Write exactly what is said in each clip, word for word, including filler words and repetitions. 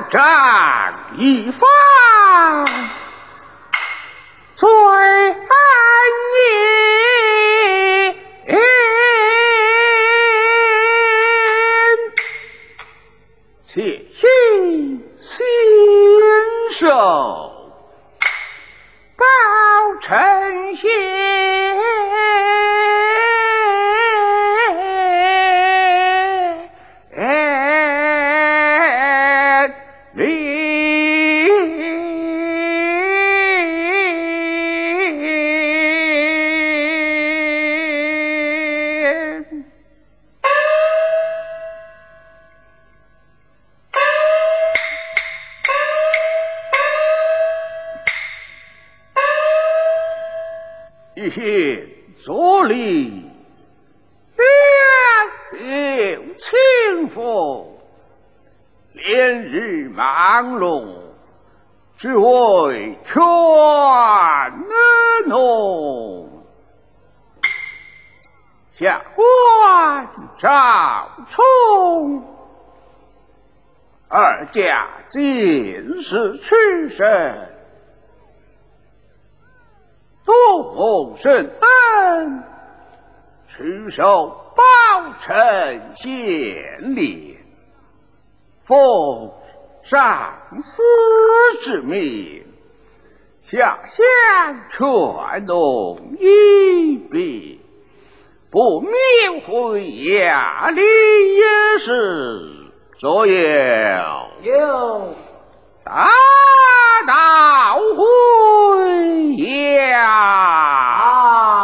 战一方，最安宁。且行信守，报臣先。一线左立，两袖清风，连日忙碌，只为劝农。下官赵冲，二家进士出身，多深恩，屈受宝臣县令，奉上司之命，下乡劝农一笔，不免回衙里也是左右有大道回呀！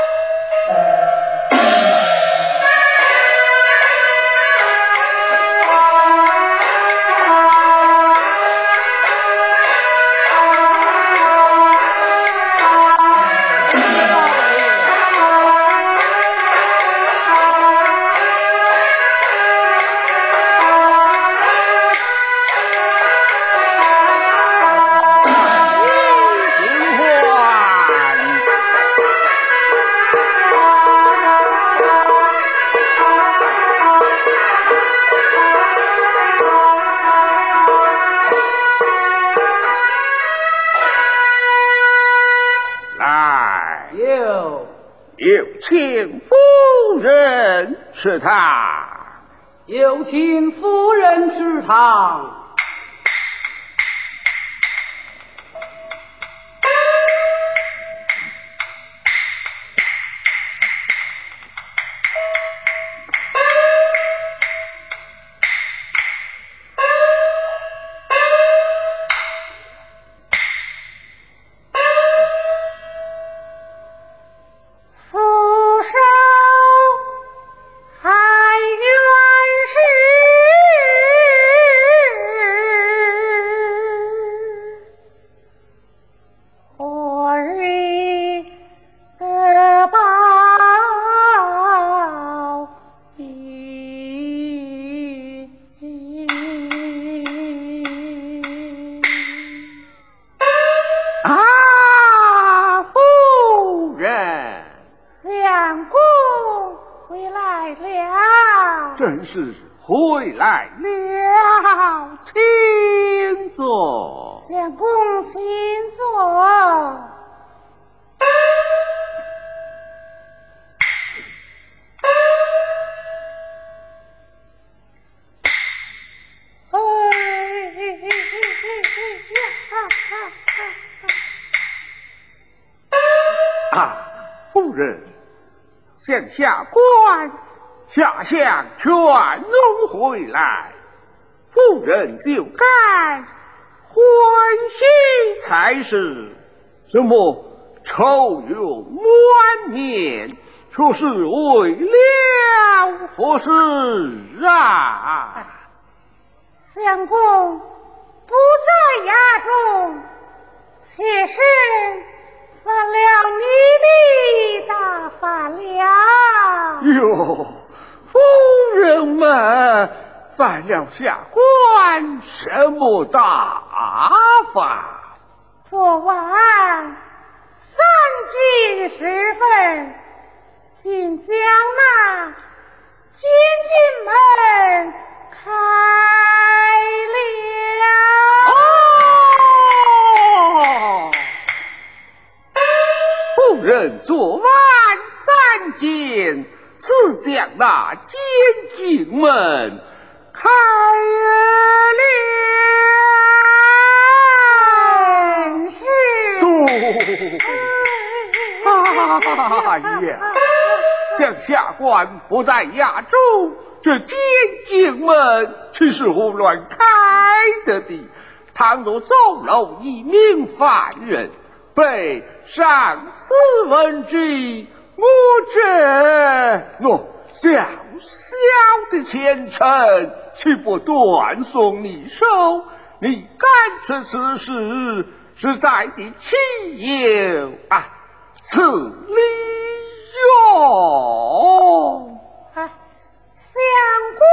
有请夫人吃汤。 有请夫人吃汤。 真是回来了，请坐。 相公请坐。 啊，夫人，向下官下乡劝农回来，夫人就该欢喜才是。什么愁忧满面，却是为了何事啊？ 相公不在衙中，妾身犯了你的大法了。 哟，夫人们犯了下官什么大法？ 昨晚三更时分，竟将那监禁门开了。 把监禁门开了。是。 哎呀，像下官不在衙中，这监禁门岂是胡乱开的的？倘若走漏一名犯人，被上司闻之，我这我小小的前程，岂不断送你手？你干出此事，实在的岂有啊此理由？ 啊，相公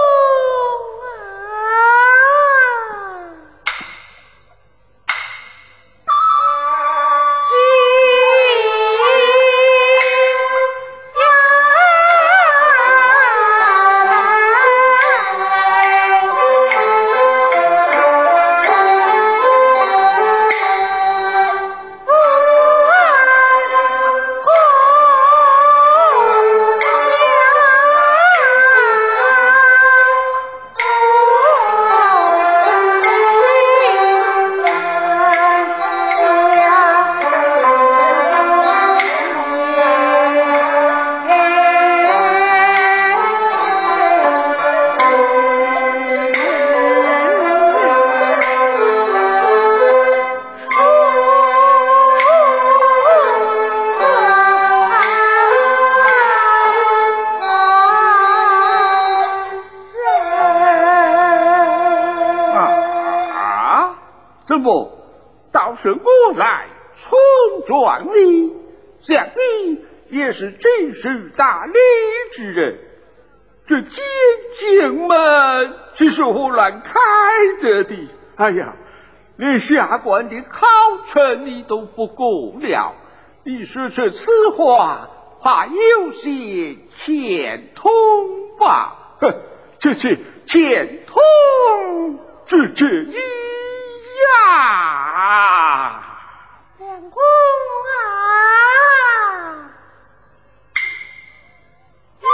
是我来冲撞你，想你也是知书达理之人，这监禁门岂是胡乱开的的？哎呀，连下官的考成你都不过了，你说出此话，怕有些欠通吧？哼，这是欠通，这这一呀！ 相公啊，你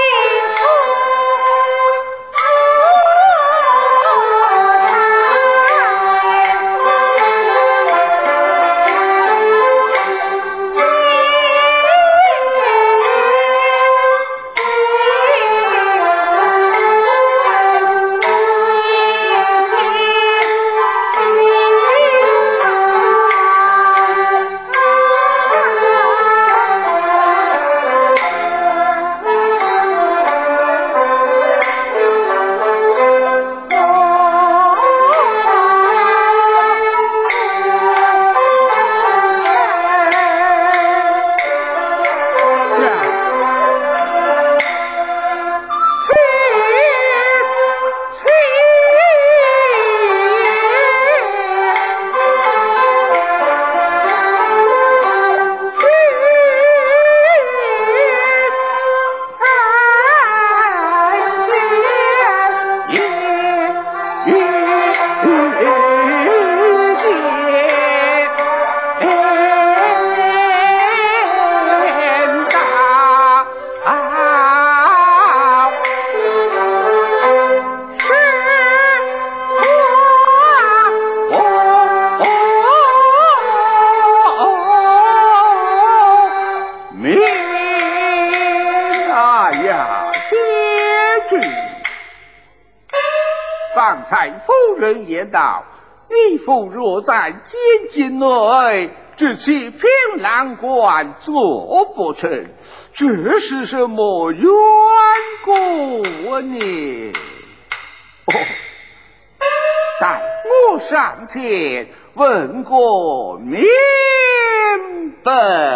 方才夫人言道，义父若在监禁内，只欺骗郎官做不成，这是什么缘故呢？哦，待我上前问个明白。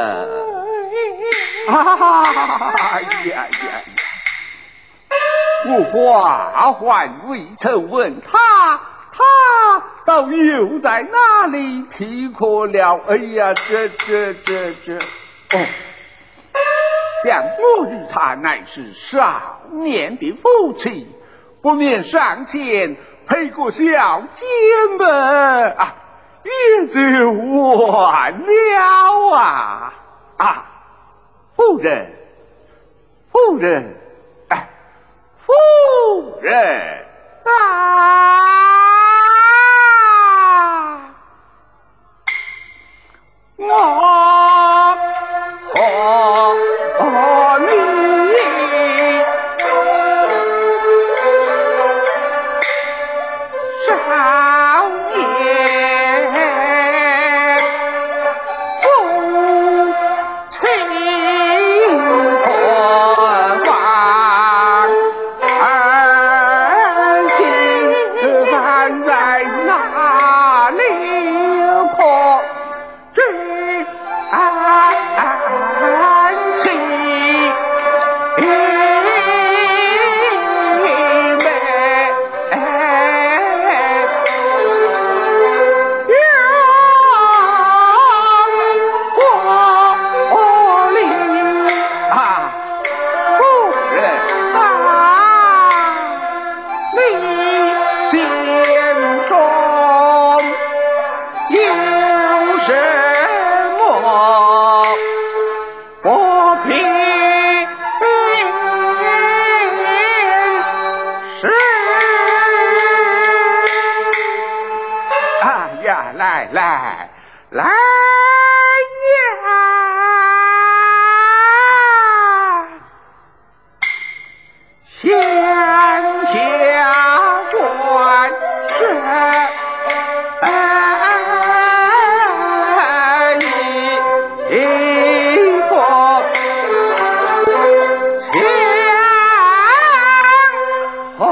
哎呀呀！我话还未曾问他，他倒又在哪里啼哭了？哎呀，这这这这！哦，想我与他乃是少年的夫妻，不免上前陪个小姐们啊，也就完了啊！啊，夫人，夫人，哎。 人。 啊！ 我和你少年夫妻同房，儿媳还在哪里可知安情美？来来来呀！乡下官这一个强哦。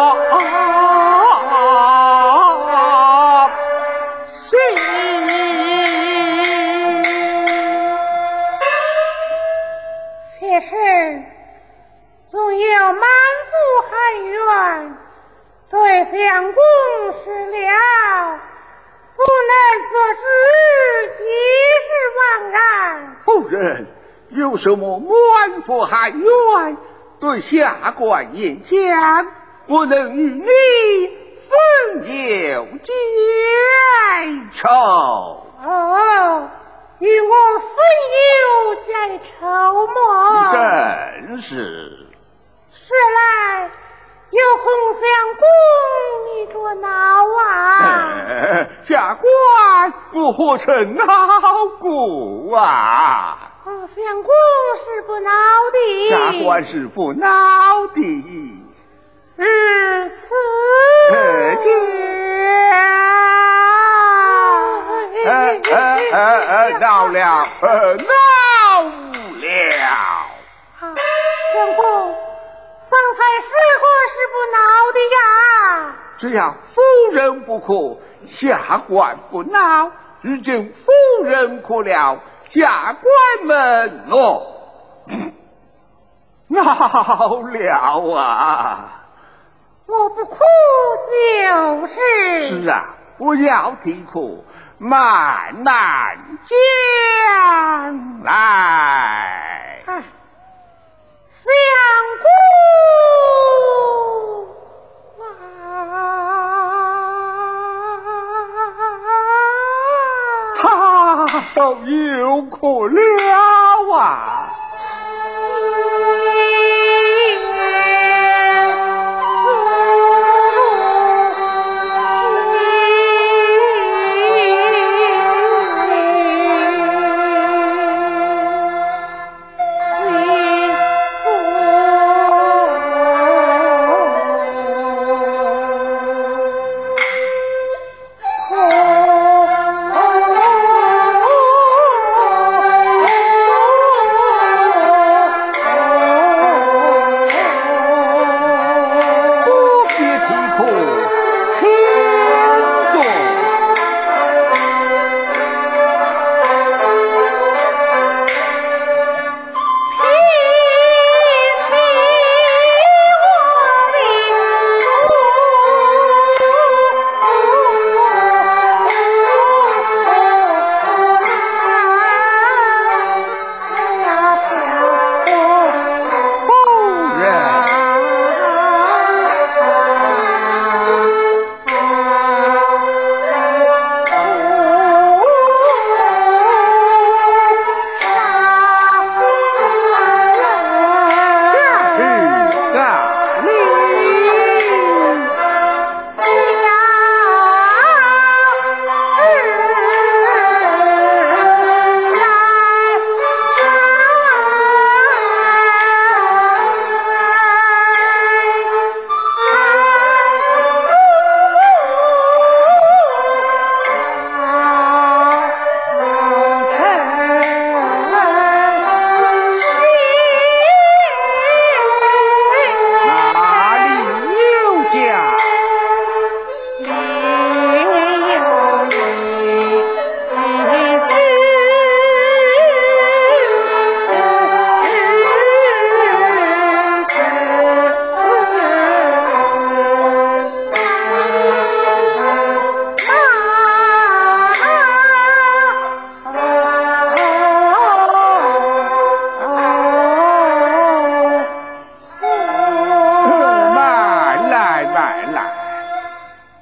妾身纵有满腹寒怨，对相公失了，不能做主，一是枉然。 夫人有什么满腹寒怨，对下官言讲，我能与你分忧解愁。 哦，与我分忧解愁么？ 正是。 说来，有空相公你着恼啊？ 呃、下官我何曾恼过啊？ 哦，相公是不恼的。 下官是不恼的。 如此见。呃呃呃呃，恼了，呃，恼了。 啊，相公，方才说过是不恼的呀。 只要夫人不哭，下官不恼；如今夫人哭了，下官们哦，恼了啊！ 我不哭就是。 是啊，不要啼哭。慢慢将来， 啊，相公啊， 他都有可了啊！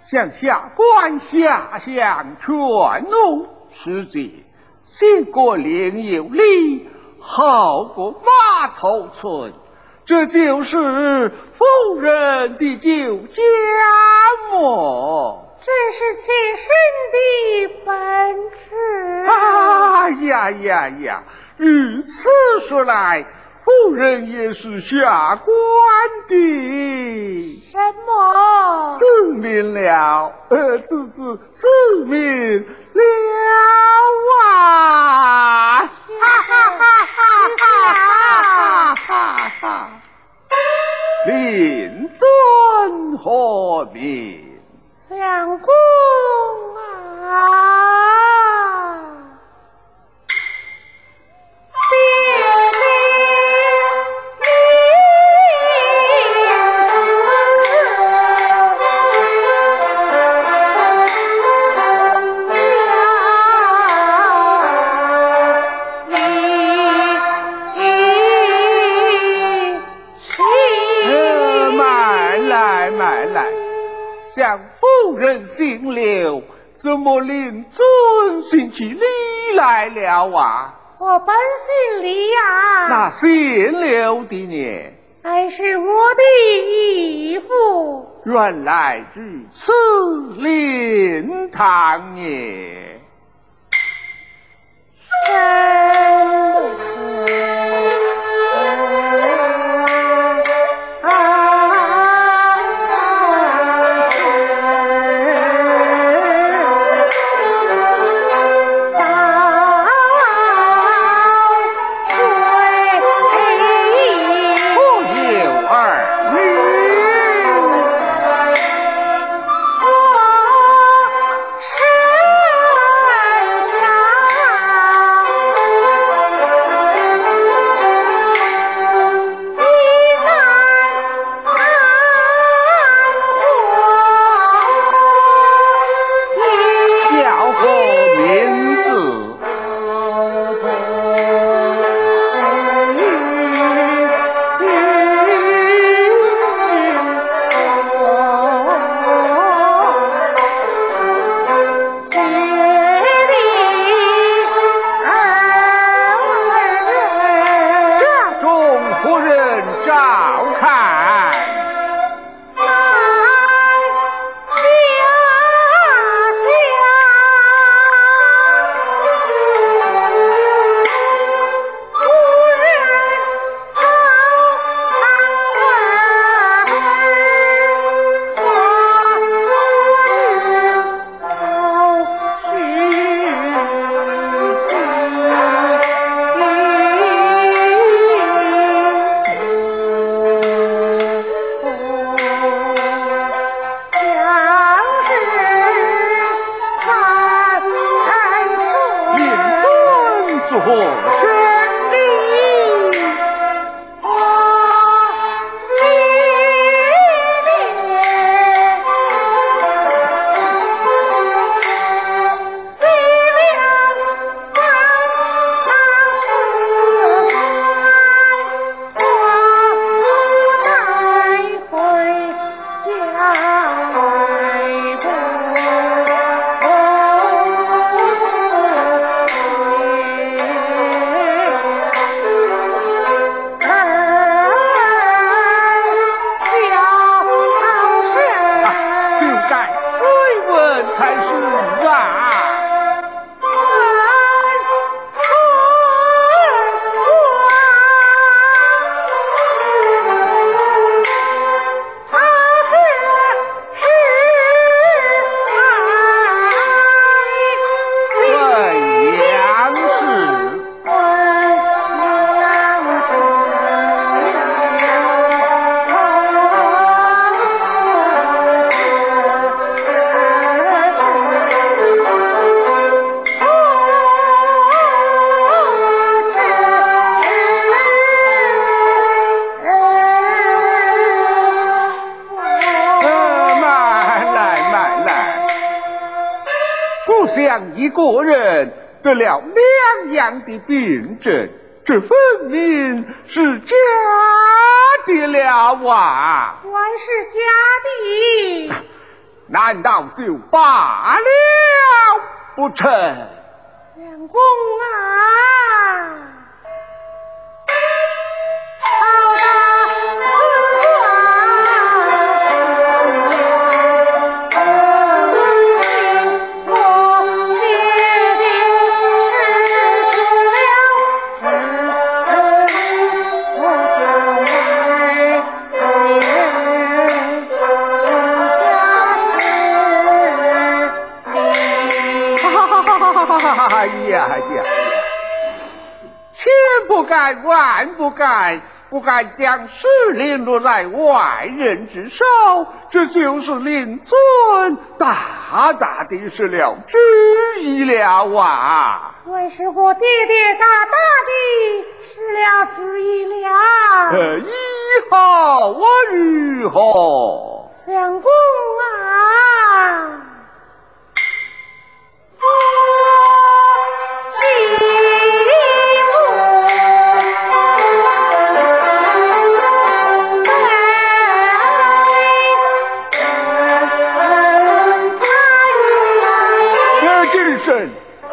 向下官下相全怒，使节先过另有理，后过马头村，这就是夫人的酒家么？ 这是妾身的本事。 啊呀呀呀！如此说来，夫人也是下官的。 什么？ 自明了，呃，自自自明了啊！哈哈哈哈哈哈哈！令尊何名？ 相公啊，爹爹。 向夫人行留，怎么令尊行起礼来了啊？ 我本姓李呀。 那姓刘的呢？ 乃是我的义父。 原来如此，令堂也。 生像一个人得了两样的病症，这分明是假的了啊！ 原是假的。 难道就罢了不成？ 相公啊，好大哎呀呀！千不敢，万不敢，不敢将事令落在外人之手，这就是令尊大大的失了旨意了啊！ 为是我爹爹大大的失了旨意了。 呃，以后我如何？ 相公啊！ 神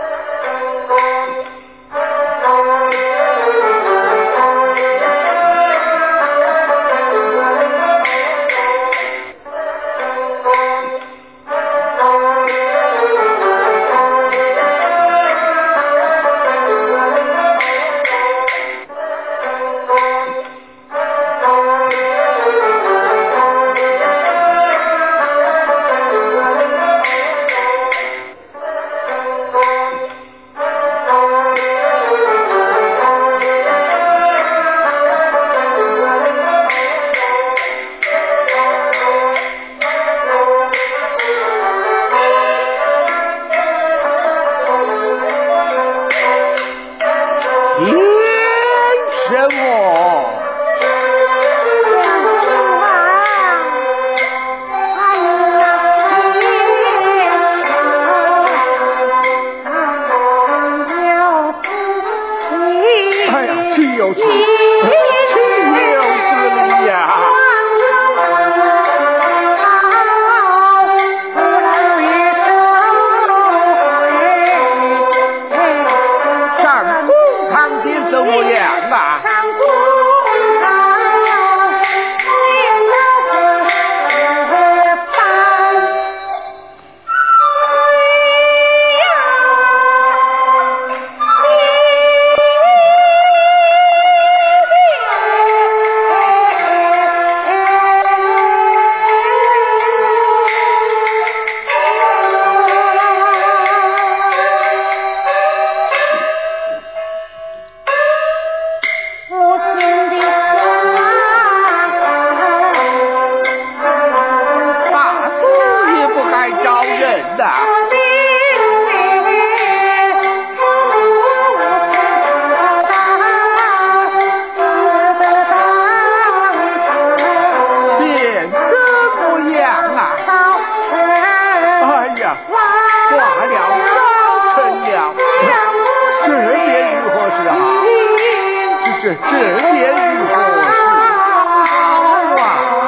这这边如何是好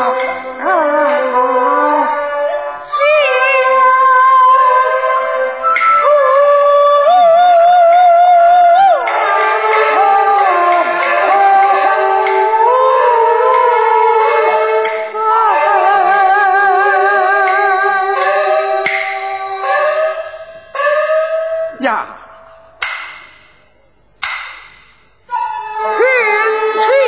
啊？呀！天气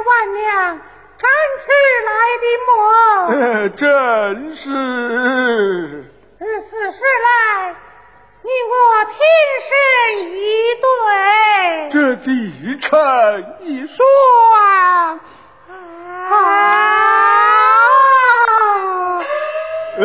万娘赶迟来的么？ 呃，真是。 日思时来，你我天生一对。 这地成一双。 啊！ 呃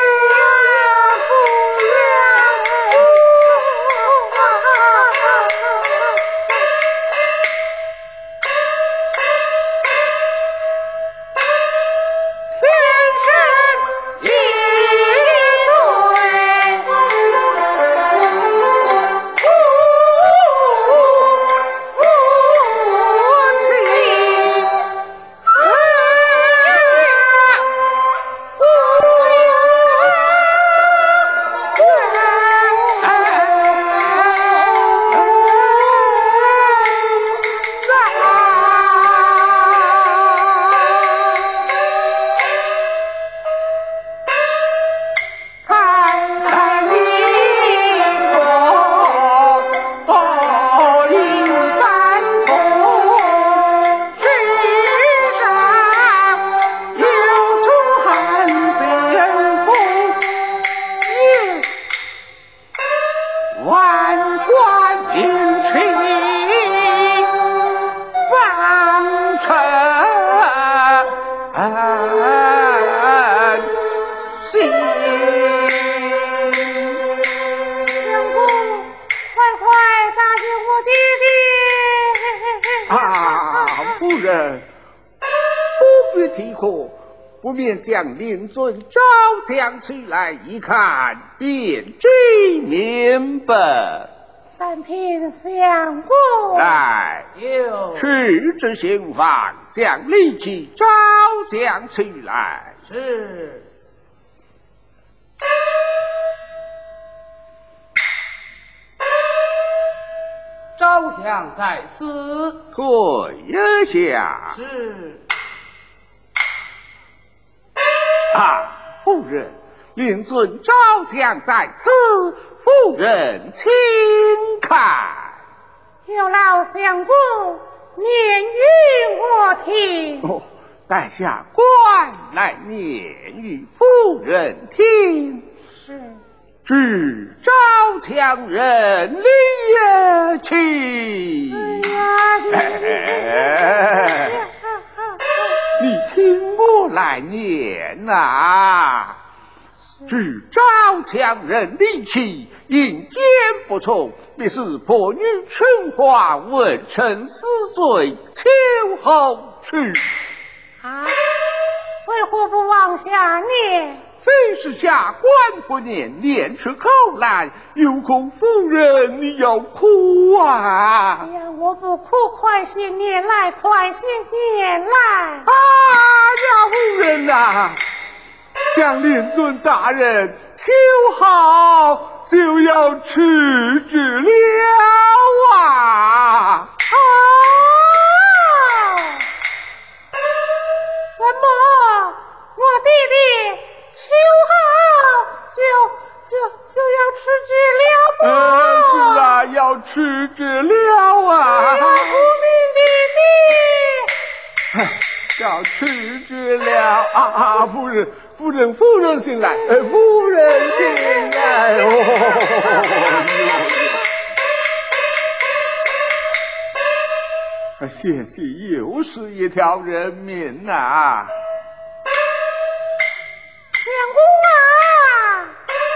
不免将令尊照相起来一看，便知明白。 三品相公， 来， 有去至刑房，将利器照相起来。 是。照相在此。 退下。 是。 啊，夫人，令尊照相在此，夫人请看。 有劳相公念与我听。 哦，待下官来念与夫人听。 是。 只照强人立起。 哎呀， 你听我来念呐、啊！只照强人立起，引奸不从，必是破女春花，问臣死罪，秋后去。 啊，为何不往下念？ 非是下官不念，念出口来，有恐夫人你要哭啊！ 哎呀，我不哭，快些念来，快些念来！ 啊呀，夫人呐、啊，将令尊大人秋后就要辞职了啊！ 啊！什么？我弟弟秋后就就就要辞职了吗？ 呃，是啊，要辞职了啊！ 哎呀，无名弟弟，要辞职了啊啊！夫人，夫人，夫人醒来，呃，夫人醒来哦！谢谢，又是一条人命呐、啊！ 相公啊，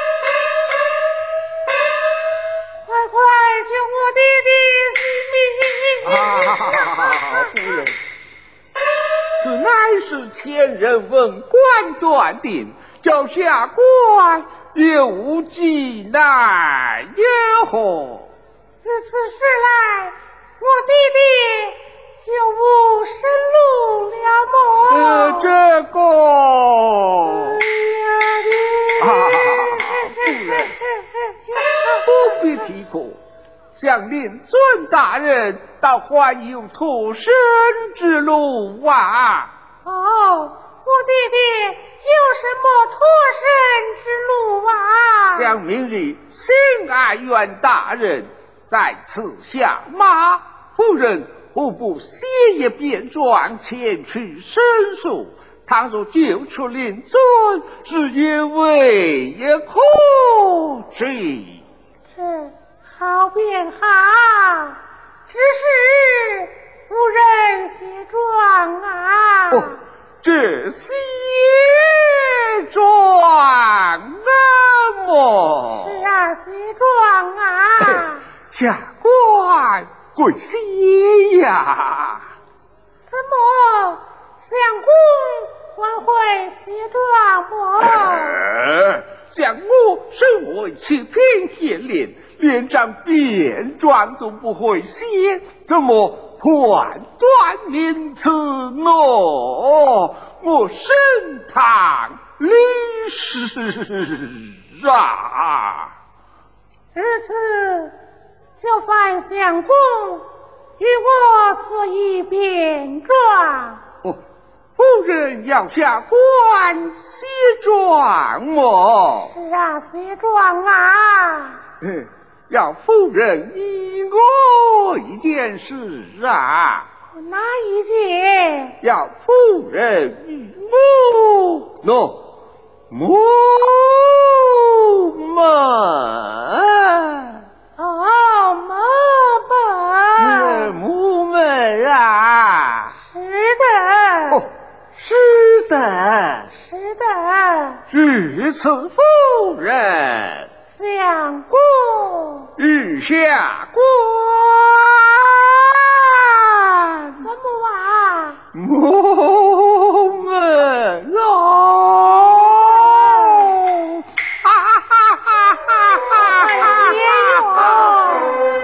快快救我弟弟性命！ 啊，夫人，此乃是前人文官断定，叫下官有无忌奈也何？ 自此时来，我弟弟就无生路了么？ 呃，这个。啊，夫人，不必提过，想令尊大人倒还有脱身之路啊！ 哦，我弟弟有什么脱身之路啊？ 想明日新安院大人在此下马，夫人我不写一遍状前去申诉，倘若救出令尊，是因为也可知。 这好便好，只是无人写状啊。 哦，这写状那么是啊，写状啊。 下官跪谢呀！ 怎么相公还会写状么？ 呃像我身为七品县令，连张便状都不会写，怎么判断名词呢？我升堂律师啊！ 如此，就烦相公与我做一辩状。 哦，夫人要下官写状么？ 是啊，写状啊。 嗯，要夫人依我一件事啊。 哪一件？ 要夫人与我喏，母们。 哦，母本。 母们啊。 是的。 哦，是的。 是的。 如此，夫人。 相公。 与下官。 什么啊？ 母们喽！哈哈哈哈哈！ 快写哟！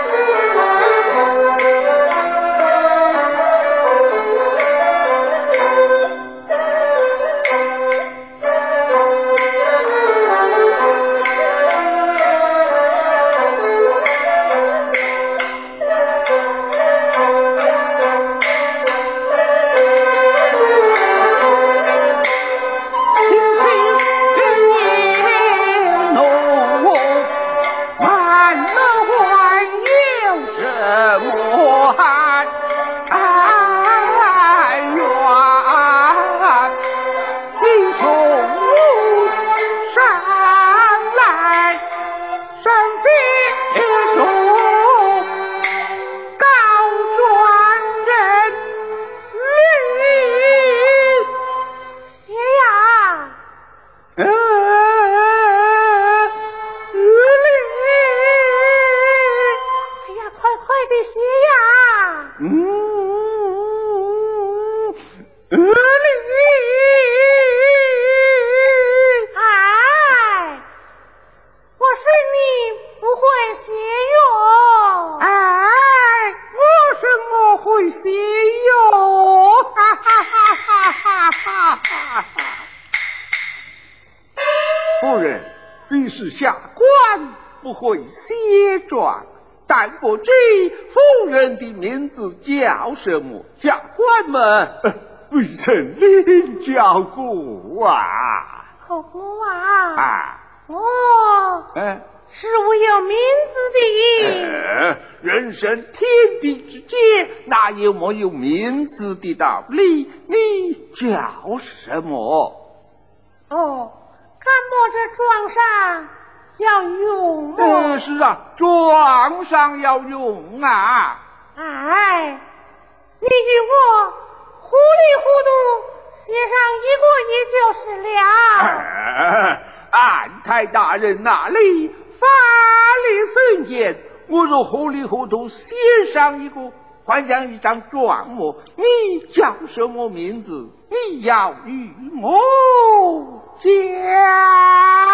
夫人，虽是下官不会写状，但不知夫人的名字叫什么？下官们未曾领教过啊！ 哦，我啊， 啊， 我哎， 是无有名字的。 呃，人生天地之间，哪有没有名字的道理？你叫什么？ 哦，看我这状上要用呃， 么？ 是啊，状上要用啊。 哎，你与我糊里糊涂写上一个也就是了。 呃安太大人那里法力森严，我若糊里糊涂写上一个，还像一张状么？你叫什么名字？你要与我讲。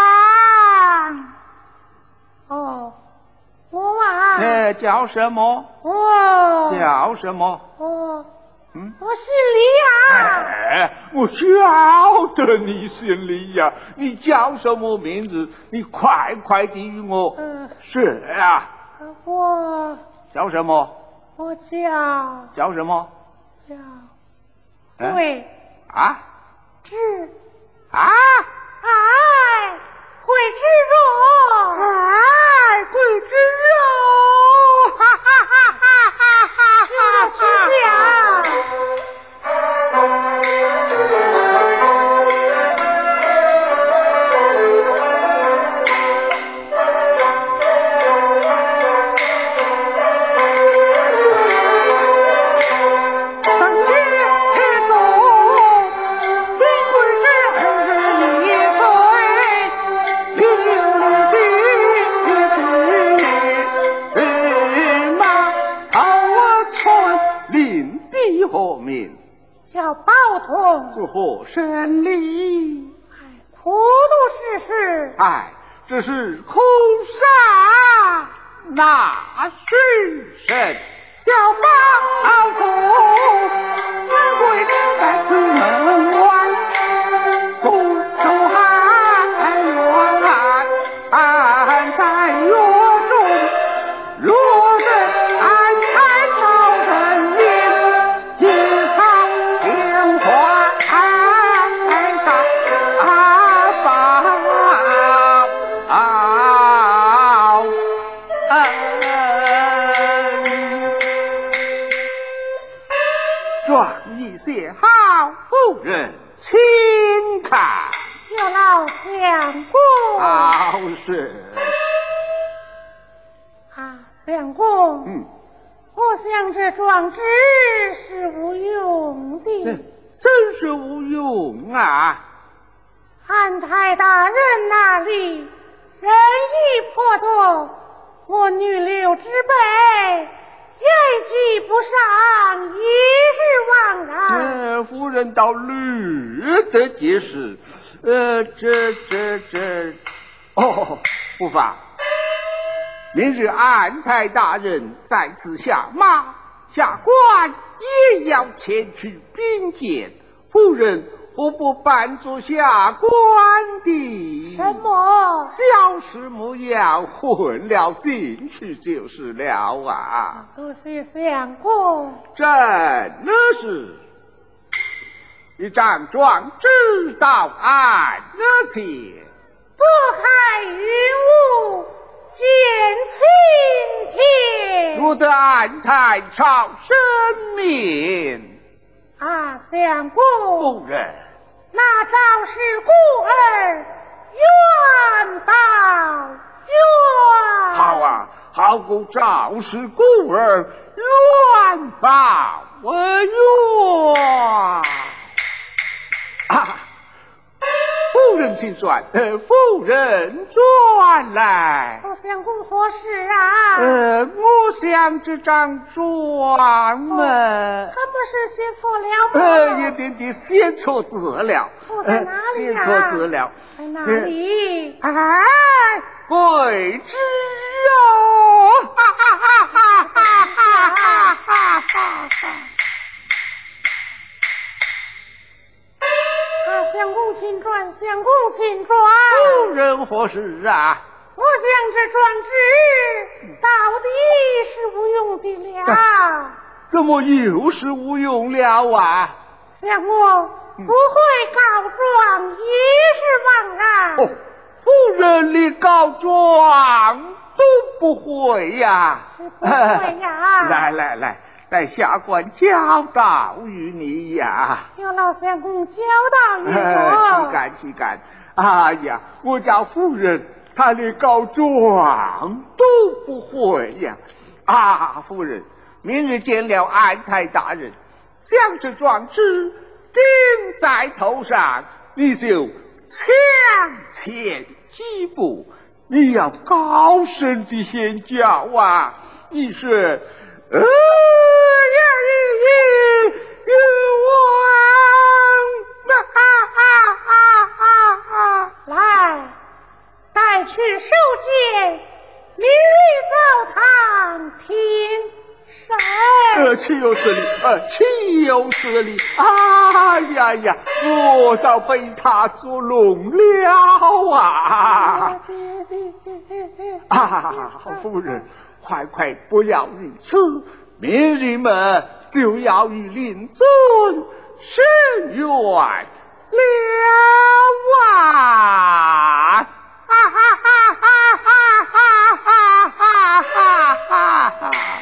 哦，我啊， 呃，叫什么？ 我叫什么？ 我嗯， 我姓李啊。 哎，我晓得你姓李呀、你叫什么名字？你快快地与我。 嗯， 是啊， 我叫什么？ 我叫叫什么？ 叫哎慧啊智啊！ 爱慧智若哎，贵之肉！哈哈哈哈哈哈！ 是的小包同如何审理？ 糊涂事实， 哎，这是空杀那许神。 小包同恩贵不在此门外，公主含冤安在狱中，若得安排朝人民，一场变化大法啊！ 状议写好，夫人请看。 有劳相公。 好事。 啊，相公。 嗯。 我想这状纸是无用的。 真是无用啊！ 安太大人那里人已破洞，我女流之辈也及不上，一日枉然。 呃，夫人倒虑得解释。呃，这这这，哦，不妨。明日安太大人在此下马，下官也要前去禀见。夫人何不扮作下官的？ 什么？ 小事莫要混了进去就是了啊！ 多谢相公。 真的是一张状纸到案前， 拨开云雾见青天。 若得安太朝生命。 啊，相公。 夫人， 那赵氏孤儿冤报冤。 好啊，好过赵氏孤儿冤报冤。啊，夫人请转，呃，夫人转来。 哦，相公何事啊？ 呃，我想这张状嘛， 他不是写错了吗？ 呃，一点点写错字了。 哦，在哪里啊？ 写错字了。 在哪里？ 哎，贵之哦！哈哈哈哈哈哈哈哈哈哈！ 啊，相公请转，相公请转。 夫人何事啊？ 我想这状纸到底是无用的了。 怎么又是无用了啊？ 相公不会告状，一是枉然。 哦，夫人你告状都不会呀？ 是不会呀。 来来来，待下官交道于你呀。 有劳相公交道于我。 岂敢岂敢！哎呀，我家夫人她连告状都不会呀！啊，夫人，明日见了安太大人，将这状纸顶在头上，你就向前几步，你要高声的先叫啊！你说，呃呀咦咦冤枉！哈哈哈哈哈！ 来，带去收监，明日澡堂听审。 呃，岂有此理！呃，岂有此理！哎呀呀，我倒被他捉弄了啊！啊，夫人，快快不要如此，明日嘛就要与令尊申冤了啊！哈哈哈哈哈哈哈哈哈哈！